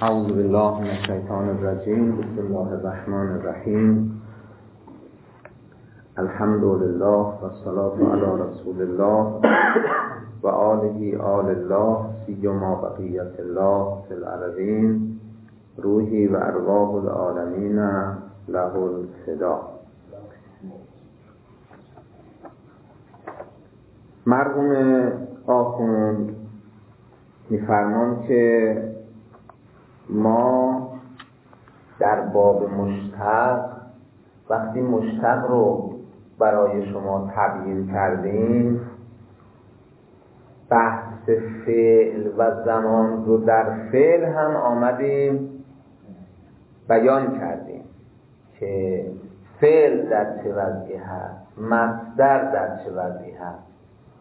اعوذ بالله من الشیطان الرجیم. بسم الله الرحمن الرحیم. الحمد لله و الصلاة علی رسول الله و آله آل الله سیما بقیت الله فی الارضین روحی و ارواح العالمین له الفدا. مرحوم آخوند می‌فرمان که ما در باب مشتق وقتی مشتق رو برای شما تبیین کردیم، بحث فعل و زمان رو در فعل هم آمدیم بیان کردیم که فعل در چه وضعی هست، مصدر در چه وضعی هست.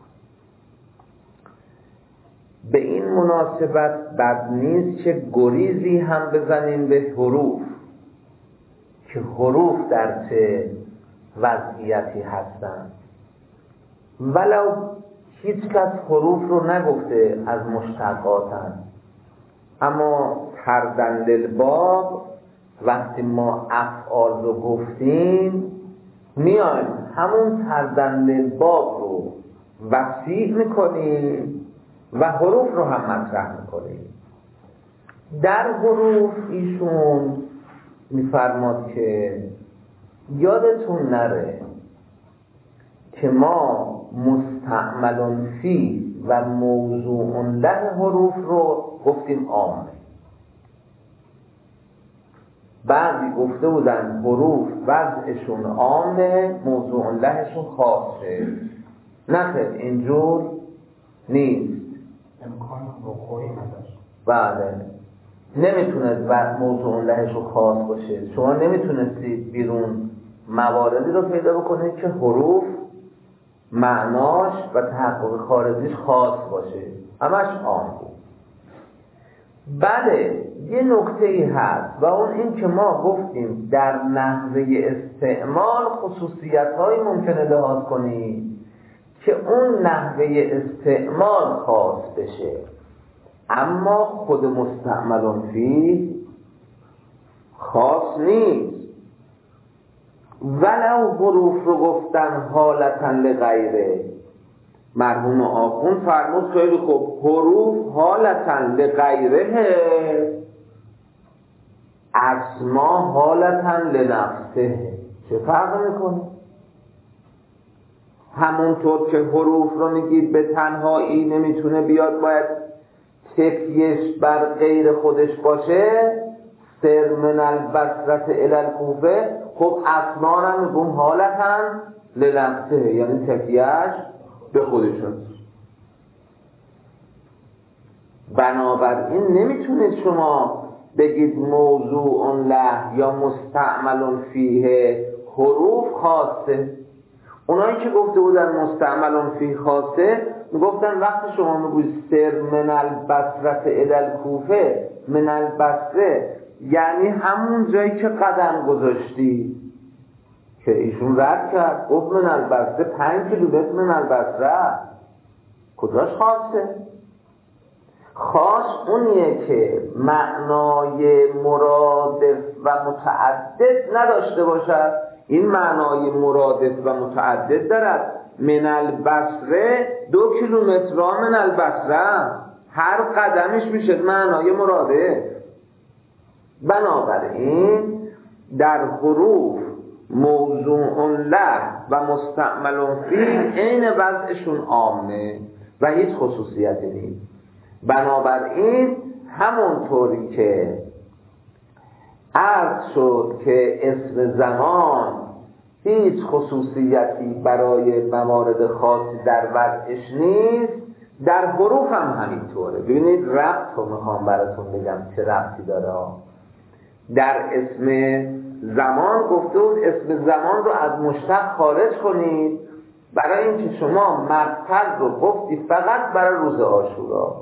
به این مناسبت بد نیست که گریزی هم بزنیم به حروف، که حروف در چه وضعیتی هستند. ولو هیچ کس حروف رو نگفته از مشتقاتند، اما تردند الباب وقتی ما افعال رو گفتیم میایم همون تردند الباب رو وسیع میکنیم و حروف رو هم مطرح میکنیم. در حروف ایشون میفرماد که یادتون نره که ما مستعمل فی و موضوع له حروف رو گفتیم عامه. بعضی گفته بودن حروف وضعشون عامه، موضوع لهشون خاصه. نخیر، اینجور نیست. امکان وقوعی نداشت. بله، نمیتونه بعد موضوع لهش رو خاص باشه. شما نمیتونستید بیرون مواردی رو پیدا بکنید که حروف معناش و تحقق خارجیش خاص باشه، همش عام بود. بله، یه نکته‌ای هست و اون این که ما گفتیم در نحوه استعمال خصوصیت‌هایی ممکنه لحاظ کنید که اون نحوه استعمال خاص بشه، اما خود مستعمل فیه خاص نیست. ولو حروف رو گفتن حالتا لغیره. مرحوم آخوند فرمود خیلی خوب، حروف حالتا لغیره، اسما حالتا لنفسه. چه فرق میکنه؟ همونطور که حروف رو میگید به تنهایی نمیتونه بیاد، باید تکیهش بر غیر خودش باشه، سر من البصرة الی الکوفه. خب اسما رو میگم حالتا لنفسه، یعنی تکیهش به خودشون. بنابراین نمیتونید شما بگید موضوع له یا مستعمل فیه حروف خاصه. اونایی که گفته بودن مستعمل فیه خاصه میگفتن وقتی شما میگوید سر من البصرة الی الکوفه، من البصره یعنی همون جایی که قدم گذاشتی، که ایشون رد کرد گفت من البصره 5 کیلومتر من البصره. کجاش خاصه؟ خاص اونیه که معنای مرادف و متعدد نداشته باشد. این معنای مرادف و متعدد دارد. من البصره 2 کیلومتر من البصره، هر قدمش میشه معنای مرادف. بنابراین در حروف موضوع له و مستعمل فیه عین وضعشون عامه و هیچ خصوصیتی نیست. بنابراین همونطوری که عرض شد که اسم زمان هیچ خصوصیتی برای موارد خاصی در وضعش نیست، در حروف هم همینطوره. ببینید ربط رو میخوام براتون بگم چه ربطی داره. در اسم زمان گفته بود اسم زمان رو از مشتق خارج کنید، برای اینکه شما مقتل رو گفتی فقط برای روز عاشورا.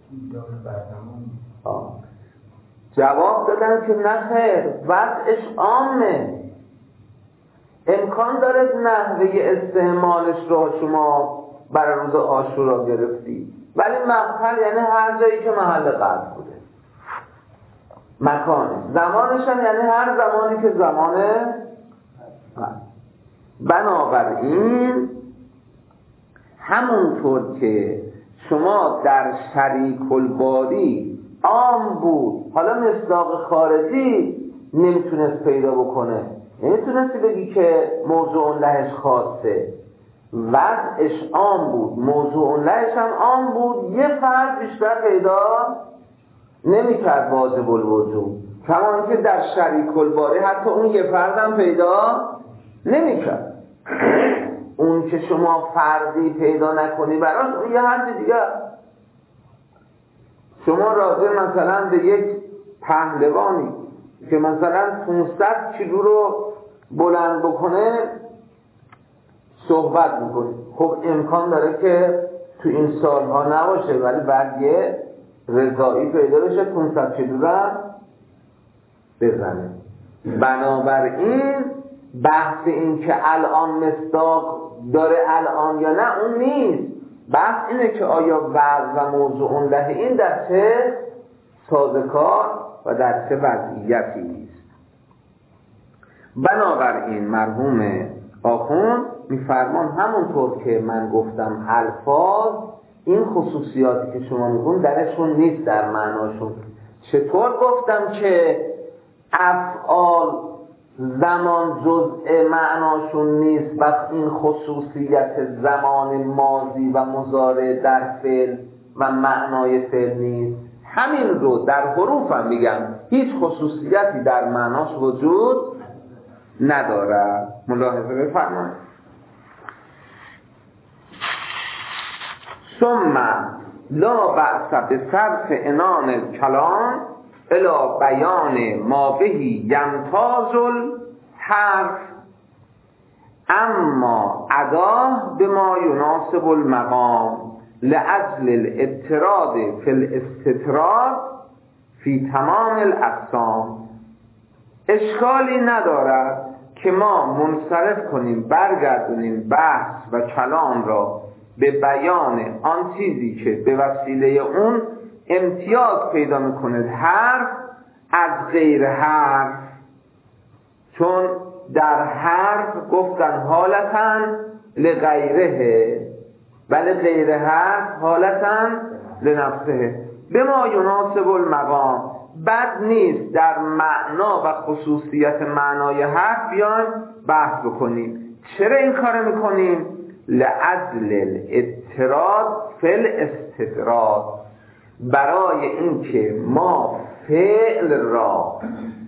جواب دادن که نه خیر، وضعش عامه، امکان داره نحوه استعمالش رو شما برای روز عاشورا گرفتی، ولی مقتل یعنی هر جایی که محل قصد بوده. مکان، زمانش هم یعنی هر زمانی که زمانه. بنابراین همونطور که شما در شریک الباری عام بود، حالا مصداق خارجی نمیتونست پیدا بکنه، نمیتونستی بگی که موضوع لهش خاصه، وضعش عام بود، موضوع لهش هم عام بود، یه فرد بیشتر پیدا نمیکرد واجب الوجود، کما اینکه در شریک الباری حتی اون یه فرد هم پیدا نمیکرد. اون که شما فردی پیدا نکنی براش اون یه حد دیگه. شما راجع مثلا به یک پهلوانی که مثلا 500 کیلو رو بلند بکنه صحبت میکنی، خب امکان داره که تو این سالها نباشه، ولی بعد یه رضایی پیدا بشه 500 کیلو رو بزنه. بنابراین بحث این که الان مصداق داره الان یا نه اون نیست، بحث اینه که آیا وضع و موضوع له این در چه سازگار و در چه وضعیتی است. بنابراین مرحوم آخوند میفرمان همونطور که من گفتم الفاظ این خصوصیاتی که شما میگون درشون نیست در معناشون. چطور گفتم که افعال زمان جزء معناشون نیست و این خصوصیت زمان ماضی و مضارع در فعل و معنای فعل نیست، همین رو در حروف هم میگم هیچ خصوصیتی در معناش وجود نداره. ملاحظه بفرمایید. ثم لا بأس بصرف عنان الکلام الی بیان ما بهی یمتاز الحرف اما اداه بما یناسب المقام لأجل الاضطراد فی الاستطراد فی تمام الاقسام. اشکالی ندارد که ما منصرف کنیم، برگردونیم بحث و کلام را به بیان آن چیزی که به وسیله اون امتیاز پیدا میکنه حرف از غیر حرف، چون در حرف گفتن حالتاً لغیره بل غیر حرف حالتاً لنفسه. به ما یناسب المقام، بد نیست در معنا و خصوصیت معنای حرف بیان بحث بکنیم. چرا این کار میکنیم؟ لعجل الاضطراد فی الاستطراد، برای اینکه ما فعل را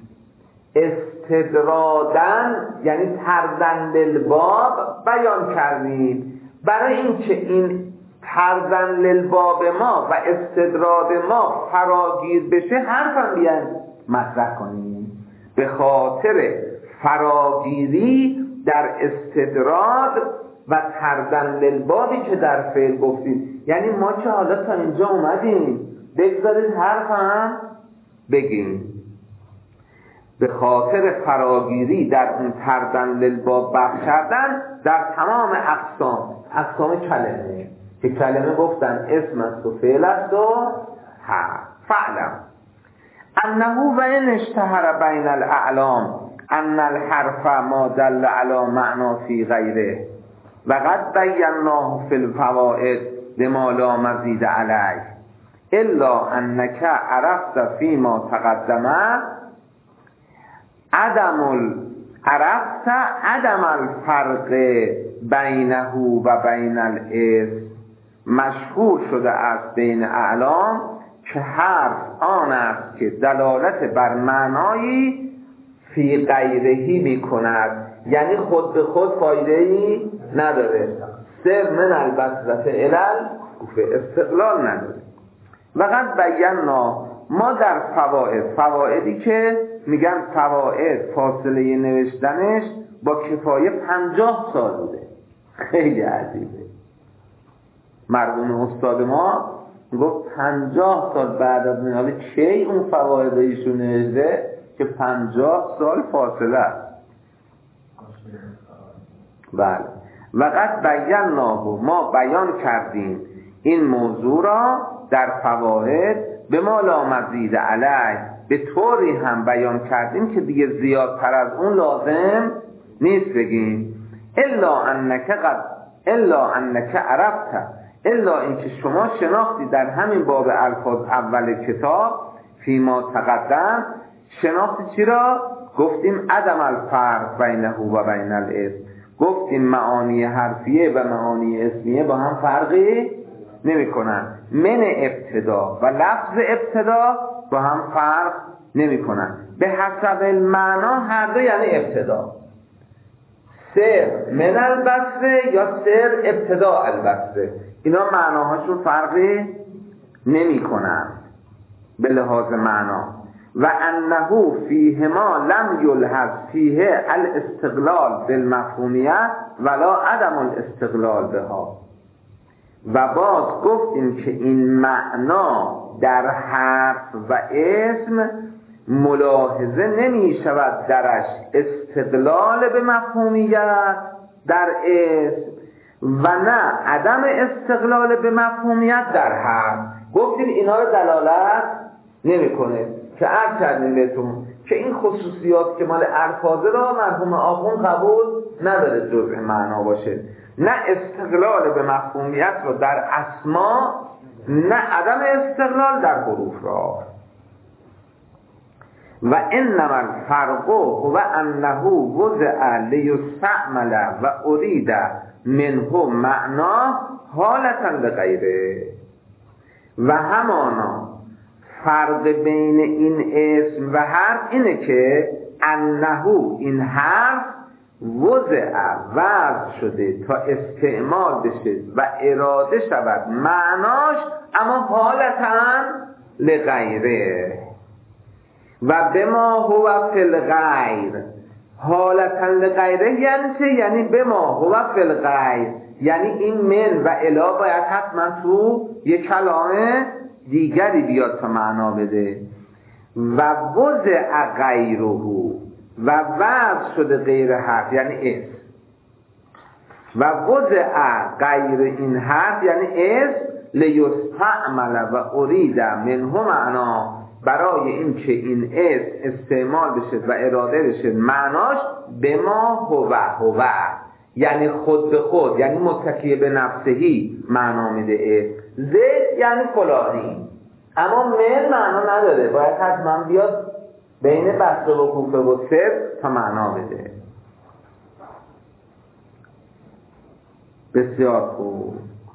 استدرادن یعنی تردن للباب بیان کردیم، برای اینکه این تردن للباب ما و استدراد ما فراگیر بشه حرفم بیان مطرح کنیم. به خاطر فراگیری در استدراد و تردن للبابی که در فعل گفتیم، یعنی ما که حالا تا اینجا اومدیم بگذارید حرفم بگیم. به خاطر فراگیری در اون تردن للباب بحث کردن در تمام اقسام کلمه، که کلمه گفتن اسم است و فعل است و حرف. فعلم انه و ان اشتهر بین الاعلام ان الحرف ما دل علی معنا فی غیره و قد بیناه فی الفوائد لما لا مزید علیه الا انک عرفت فیما تقدم عدم الفرق بینه و بین الاسم. مشهور شده است بین اعلام که حرف آن است که دلالت بر معنایی فی غیرهی می کند، یعنی خود به خود فایده‌ای نداره، سر من البصرة الی الکوفه، استقلال نداره. و قد بینا ما در فوائدی که میگن فواید فاصله نوشتنش با کفایه 50 سال بوده، خیلی عجیبه. مرحوم استاد ما گفت 50 سال بعد از حالا کی اون فواید ایشون نوشته که 50 سال فاصله است. بله. و قد بیناه ما بیان کردیم این موضوع را در فواید به ما لا مزید علیه به طوری هم بیان کردیم که دیگه زیادتر از اون لازم نیست بگیم. الا انک عرفت، الا اینکه شما شناختی در همین باب الفاظ اول کتاب فیما تقدم، شناختی چی را؟ گفتیم عدم الفرق بینه و بین الاسم، گفتیم معانی حرفیه و معانی اسمیه با هم فرقی نمی کنن. من ابتدا و لفظ ابتدا با هم فرق نمی کنن. به حسب المعنا هر دو یعنی ابتدا. سر من البصره یا سر ابتدا البصره، اینا معناهاشون فرقی نمی کنن به لحاظ معنا. و انه فیهما لم یلحظ فیه الاستقلال بالمفهومیت ولا عدم الاستقلال بها. و باز گفتیم که این معنا در حرف و اسم ملاحظه نمی شود درش استقلال به مفهومیت در اسم و نه عدم استقلال به مفهومیت در حرف. گفتیم اینا رو دلالت نمی کنه که عرض کردیم بهتون که این خصوصیات که مال الفاظه را مرحوم آخوند قبول نداره جزء معنا باشه، نه استقلال به مفهومیت رو در اسما، نه عدم استقلال در حروف را. و انما الفرق هو انه وضع لیستعمل و ارید منه معنا حالتا لغیره. و همانا فرق بین این اسم و حرف اینه که انه این حرف وضع شده تا استعمال بشه و اراده شود معناش، اما حالتا لغیره. و بما هو فی الغیر، حالتا لغیره یعنی چه؟ یعنی بما هو فی الغیر، یعنی این من و الا باید حتما تو یک کلام دیگری بیاد تا معنا بده. و وضع غیره و وضع شده غیر حرف یعنی اسم، و وضع غیر این حرف یعنی اسم لیستعمل و ارید منه معنا، برای این که این اسم استعمال بشه و اراده بشه معناش به ما هو یعنی خود به خود، یعنی متکی به نفسهی معنا میده اسم. زید یعنی فلانی، اما من معنا نداره، باید حتما بیاد بین بسته و کوفه و سر تا معنا بده. بسیار خوب.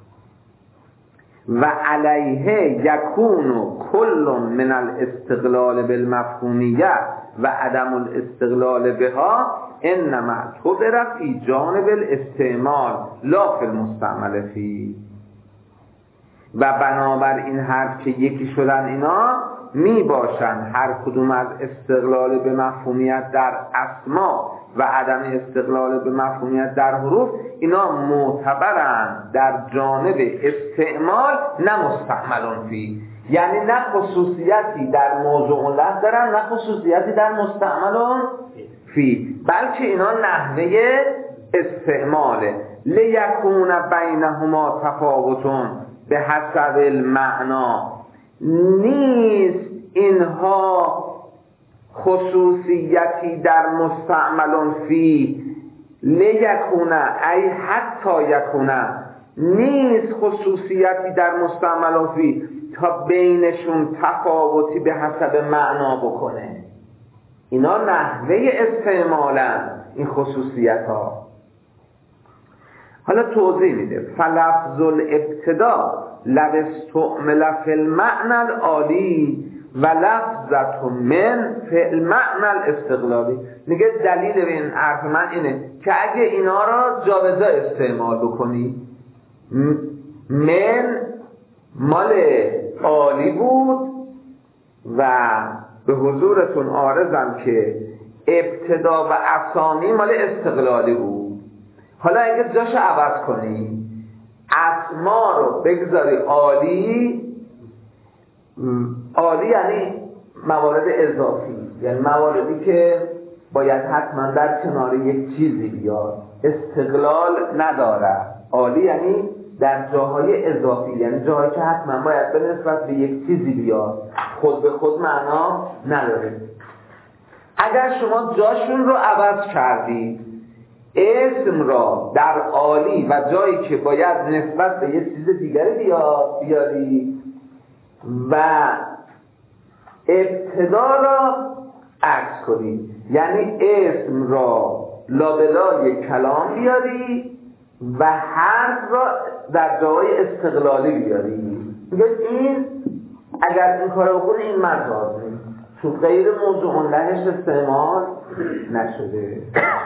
و علیه یکون کل من الاستقلال بالمفهومیت و عدم الاستقلال بها انما تبرا فی جانب الاستعمال لا فی المستعمل فی. و بنابر این حرف که یکی شدن اینا می باشن هر کدوم از استقلال به مفهومیت در اسما و عدم استقلال به مفهومیت در حروف، اینا معتبرن در جانب استعمال نه مستعملون فی، یعنی نه خصوصیتی در موضوع لفظ دارن نه خصوصیتی در مستعملون فی، بلکه اینا نحوه استعماله. لیکون بینهما تفاوتون به حسب المعنا، نیست اینها خصوصیتی در مستعملون فی. لیکونه ای حتی یکونه، نیست خصوصیتی در مستعملون فی تا بینشون تفاوتی به حسب معنا بکنه. اینا نحوه استعمالن این خصوصیت ها. حالا توضیح میده. فلفظ الابتدا لو استعمل فی المعنى العالی و لفظت من فی المعنى الاستقلالی. میگه دلیل به این حرف من اینه که اگه اینا را جابجا استعمال بکنی، من مال عالی بود و به حضورتون عارضم که ابتدا و افسانی مال استقلالی بود. حالا اگه جاشو عوض کنی، اسما رو بگذاری عالی، عالی یعنی موارد اضافی، یعنی مواردی که باید حتما در کنار یک چیزی بیاد، استقلال نداره. عالی یعنی در جاهای اضافی، یعنی جاهایی که حتما باید به نسبت به یک چیزی بیاد، خود به خود معنا نداره. اگر شما جاشون رو عوض کردید، اسم را در عالی و جایی که باید نسبت به یک چیز دیگری بیاری و ابتدا را عکس کنید، یعنی اسم را لابلای کلام بیاری و حرف را در جای استقلالی بیاری. میگه این اگر این کارو بکنی این مجازه، چون غیر موضوع لهش استعمال نشده.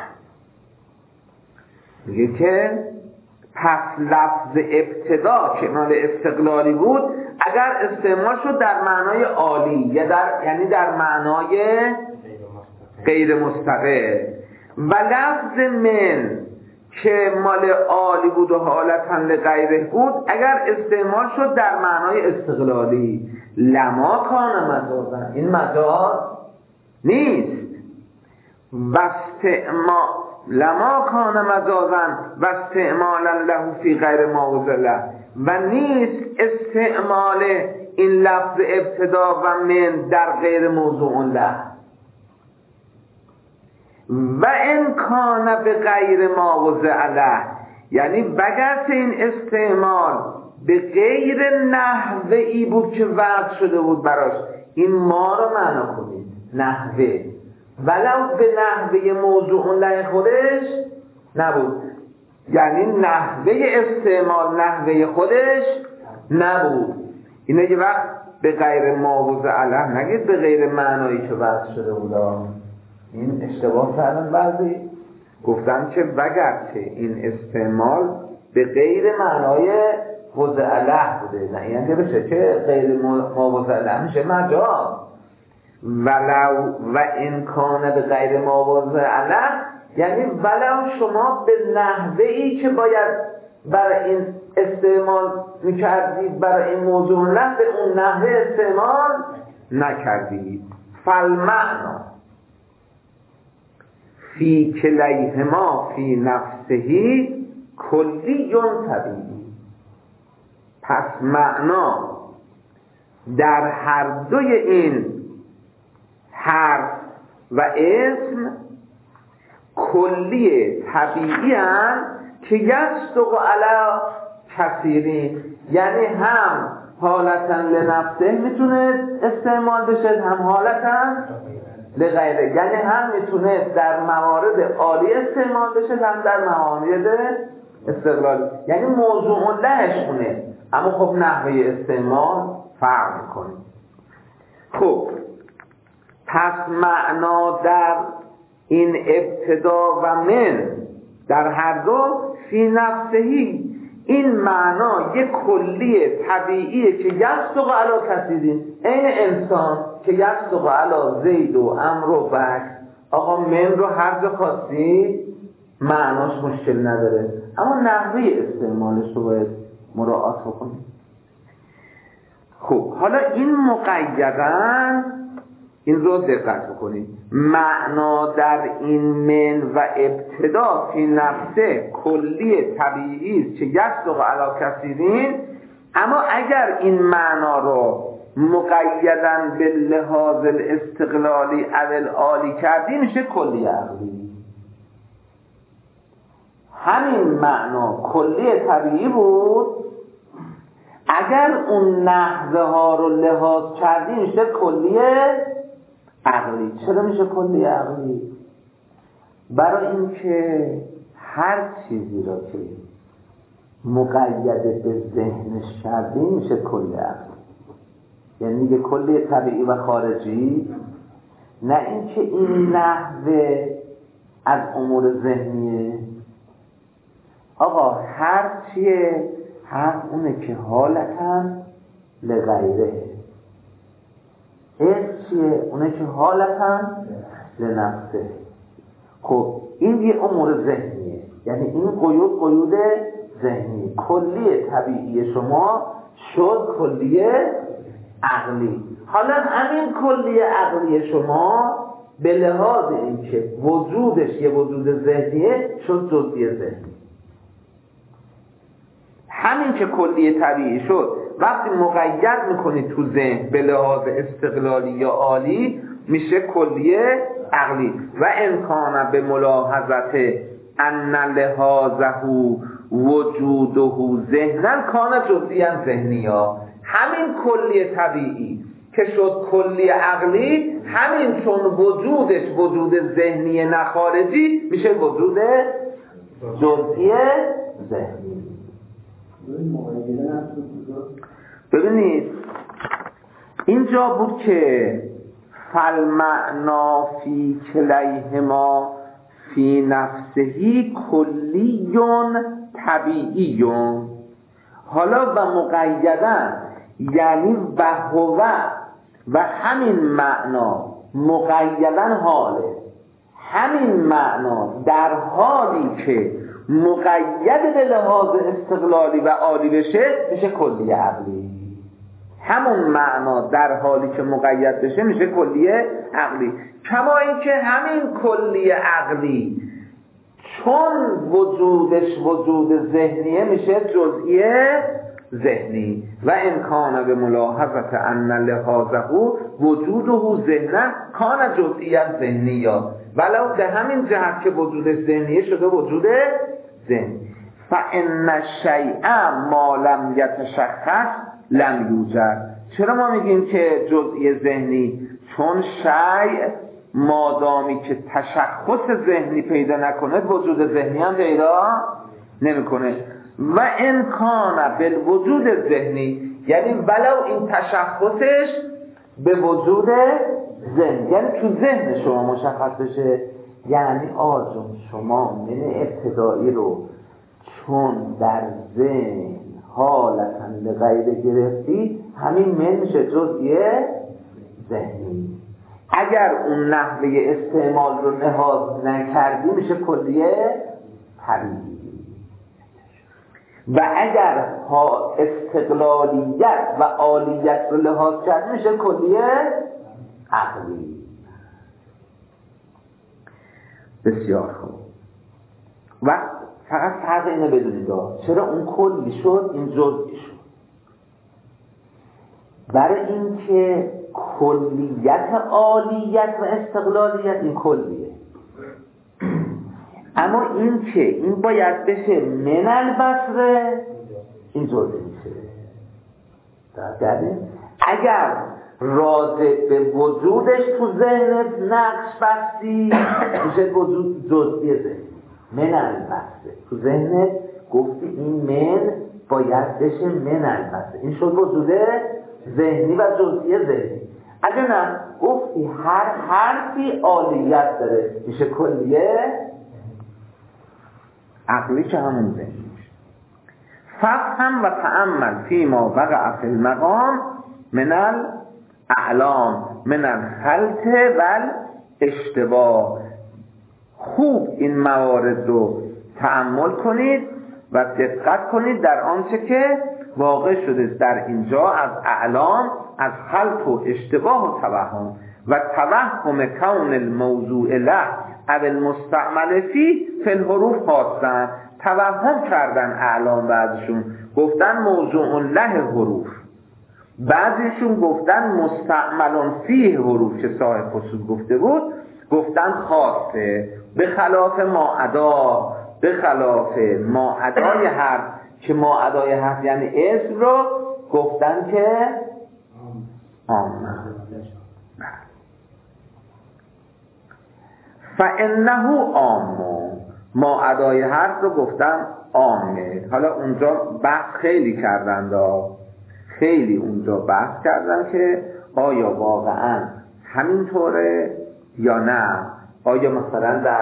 میگه که پس لفظ ابتدا که مال استقلالی بود اگر استعمال شد در معنای عالی یا یعنی در معنای غیر مستقل، و لفظ من که مال عالی بود و حالتاً لغیره بود اگر استعمال شد در معنای استقلالی، لما کان مجازن، این مجاز نیست. لما کان مجازن و استعمالا له فی غیر ما وضع له، و نیست استعمال این لفظ ابتدا و من در غیر موضوع له. و ان کان به غیر ما وضع له، یعنی وگرچه این استعمال به غیر نحوه‌ای بود که وضع شده بود براش، این ما رو معنا کنید نحوه، ولو به نحوه موضوع له خودش نبود، یعنی نحوه استعمال نحوه خودش نبود. اینه که وقت به غیر ما وضع له نگید به غیر معنایی که وضع شده بود. این اشتباه کردن بعضی، گفتن که وگرچه این استعمال به غیر معنای وضع له بوده، نه یعنی بشه که غیر ما وضع له میشه مجاز. ولو و امکان به غیر ما وضع له یعنی ولو شما به نحوه‌ای که باید برای این استعمال میکردید برای این موضوع له به اون نحوه استعمال نکردید. فالمعنی فی کلیهما فی نفسهی کلی طبیعی، پس معنا در هر دوی این حرف و اسم کلی طبیعی هستند که یصدق علی کثیرین، یعنی هم حالتا لنفسه میتونه استعمال بشه، هم حالتا لغیره، یعنی هم میتونه در موارد عالی استعمال بشه، هم در موارد استقلالی، یعنی موضوع لهش اونه، اما خب نحوه استعمال فرق میکنه. خب پس معنا در این ابتدا و من در هر دو فی نفسهی، این معنا یک کلی طبیعیه که یصدق علی کثیرین، این انسان که یصدق علی زید و عمرو و بکر. آقا من رو هر جا خواستید معناش مشکل نداره، اما نحوه استعمالش رو باید مراعات بکنید. خب حالا این مقیداً این رو دقت بکنید، معنا در این من و ابتدا فی نفسه کلی طبیعی است که یصدق علی کثیرین، اما اگر این معنا رو مقیداً به لحاظ الاستقلالی او العالی کردی میشه کلی عقلی. همین معنا کلی طبیعی بود، اگر اون نحوه ها رو لحاظ کردی میشه کلی عقلی. چرا میشه کلی عقلی؟ برای اینکه هر چیزی را که مقید به ذهنش کردی میشه کلی عقلی، یعنی میگه کلی طبیعی و خارجی، نه اینکه این نحوه از امور ذهنیه. آقا هر چیه؟ هر اونه که حالتاً لغیره. چیه؟ اونه که حالتاً لنفسه. خب این یه امور ذهنیه، یعنی این قیود ذهنی. کلی طبیعی شما شد کلی عقلی. حالا همین کلی عقلی شما به لحاظ اینکه وجودش یه وجود ذهنیه شد جزئی ذهنی. همین که کلیه طبیعی شد وقتی مقید میکنید تو ذهن به لحاظ استقلالی یا عالی میشه کلیه عقلی. و امکان به ملاحظت ان لحاظه وجوده ذهنا کان جزئیا ذهنیا. همین کلیه طبیعی که شد کلیه عقلی، همین چون وجودش وجود ذهنی نخارجی میشه وجود جزئی ذهنی. ببینید اینجا بود که فالمعنا فی کلیهما فی نفسهی کلیون طبیعیون. حالا و مقیدن یعنی هو و همین معنا مقیدن حاله، همین معنا در حالی که مقید به لحاظ استقلالی و عالی بشه میشه کلیه عقلی. همون معنا در حالی که مقید بشه میشه کلیه عقلی. کما اینکه همین کلیه عقلی چون وجودش وجود ذهنیه میشه جزئی ذهنی. و امکان به ملاحظت ان لحاظه وجوده ذهنا کان جزئیا ذهنیا. ولو به همین جهت که وجود ذهنیه شده وجود ذهنی. فان الشیء ما لم یتشخص لم یوجد. چرا ما میگیم که جزئی ذهنی؟ چون شیء مادامی که تشخص ذهنی پیدا نکنه وجود ذهنی هم پیدا نمیکنه. و امکان بالوجود ذهنی یعنی ولو این تشخصش به وجود ذهن، یعنی تو ذهن شما مشخص بشه. یعنی آجون شما من ابتدایی رو چون در ذهن حالتاً لغیر گرفتی، همین من میشه جزئی ذهنی. اگر اون نحوه استعمال رو لحاظ نکردی میشه کلیه طبیعی. و اگر استقلالیت و عالیت رو لحاظ کرد میشه کلیه عقلی. بسیار خوب. و فقط فرق اینو بدونید چرا اون کلی شد این جزئی شد. برای اینکه کلیت عالیت و استقلالیت این کلیه، اما این که این باید بشه من البصره این جزئی میشه. اگر راجع به وجودش تو ذهنت نقش بستی میشه وجود جزئی ذهن. من البصره تو ذهنت گفتی این من باید بشه من البصره، این شد وجود ذهنی و جزئی ذهنی. اگر نه گفتی هر حرفی عالیت داره میشه کلیه عقلی که همون ذهنی. فهم و تأمل فیما وقع فی المقام من الاعلام من الخلط و الاشتباه. خوب این موارد رو تأمل کنید و دقت کنید در آنچه که واقع شده در اینجا از اعلام، از خلط و اشتباه و توهم و توهم کون الموضوع له او المستعمل فی الحروف خواستن. توهم کردن اعلام، بعضشون گفتن موضوع له حروف، بعضیشون گفتن مستعمل فی حروف که صاحب فصول گفته بود گفتن خاصه، به خلاف ماعدا، به خلاف ماعدای حرف که ماعدای حرف یعنی اسم رو گفتن که عامه. فانه عام، ماعدای حرف رو گفتن عامه. حالا اونجا بحث خیلی کردن خیلی اونجا بحث کردن که آیا واقعا همینطوره یا نه. آیا مثلا در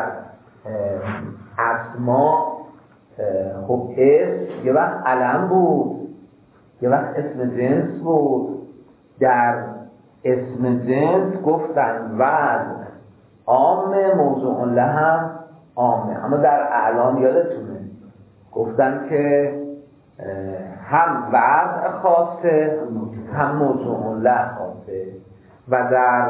اسما خب اسم یه وقت علم بود یه وقت اسم جنس بود. در اسم جنس گفتن وزن عامه، موضوع له هم عامه. اما در اعلام یادتونه گفتن که هم وضع خاصه هم موضوع له خاصه. و در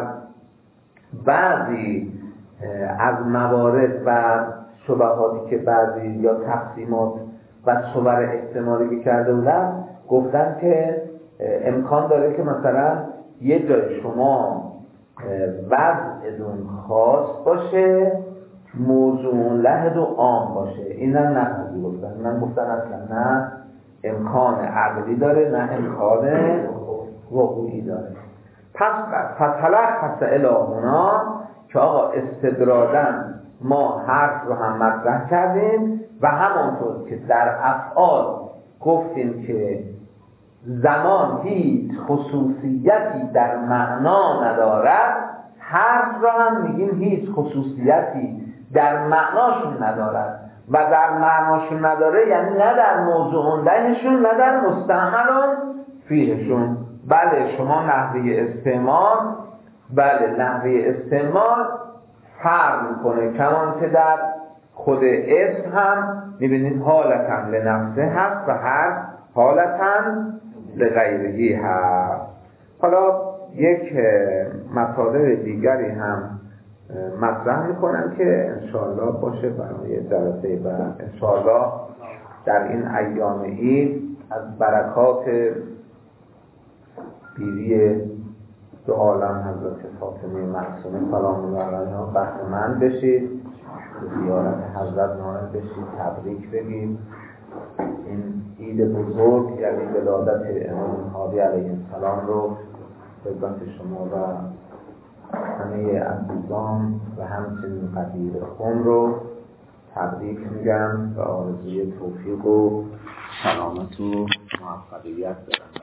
بعضی از موارد و شبهاتی که بعضی یا تقسیمات و صور احتمالی که کرده بودن گفتن که امکان داره که مثلا یه جای شما وضعتون خاص باشه، موضوع لحظ و عام باشه. این هم نپذیرفتن. من گفتن اصلا نه امکان عقلی داره نه امکان وقوعی داره. پس فتلخص الهونا که آقا استدرادن ما حرف رو هم مطرح کردیم و همانطور که در افعال گفتیم که زمان هیچ خصوصیتی در معنا ندارد، حرف را هم میگیم هیچ خصوصیتی در معناشون ندارد و در معناشون نداره یعنی نه در موضوع لهشون نه در مستعمل فیهشون. بله شما نحوه استعمال فرق میکنه، کمان که در خود اسم هم میبینید حالتن لنفسه هست و هر حالتن لغیرهی هست. حالا یک مطالب دیگری هم مطرح میکنم که انشاءالله باشه برای جلسه بعد. انشاءالله در این ایام عید از برکات بیری دو عالم حضرت فاطمه معصومه سلام الله علیها بهره مند بشید، زیارت حضرت نائل بشید، تبریک بگید. این عید بزرگ یعنی ولادت امام مهدی علیه السلام رو خدمت شما و همه عزیزان و همچنین قدیر خون رو تبریک میگم و آرزوی توفیق و سلامت و موفقیت دارم.